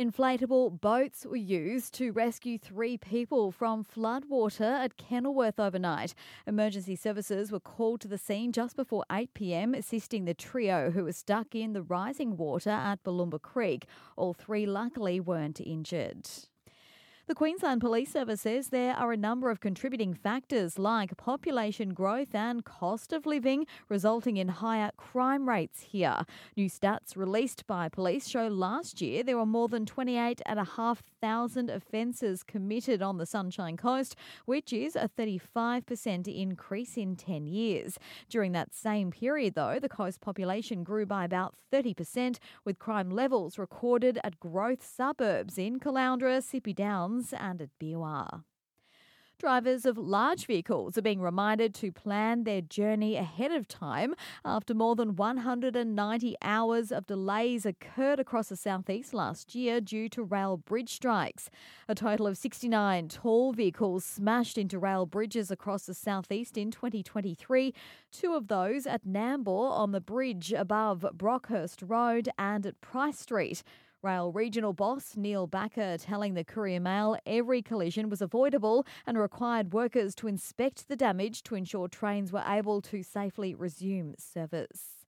Inflatable boats were used to rescue 3 people from floodwater at Kenilworth overnight. Emergency services were called to the scene just before 8 p.m, assisting the trio who were stuck in the rising water at Balloomba Creek. All 3 luckily weren't injured. The Queensland Police Service says there are a number of contributing factors like population growth and cost of living, resulting in higher crime rates here. New stats released by police show last year there were more than 28,500 offences committed on the Sunshine Coast, which is a 35% increase in 10 years. During that same period, though, the coast population grew by about 30%, with crime levels recorded at growth suburbs in Caloundra, Sippy Downs and at Biwa. Drivers of large vehicles are being reminded to plan their journey ahead of time after more than 190 hours of delays occurred across the southeast last year due to rail bridge strikes. A total of 69 tall vehicles smashed into rail bridges across the southeast in 2023, 2 of those at Nambour on the bridge above Brockhurst Road and at Price Street. Rail regional boss Neil Backer telling the Courier Mail every collision was avoidable and required workers to inspect the damage to ensure trains were able to safely resume service.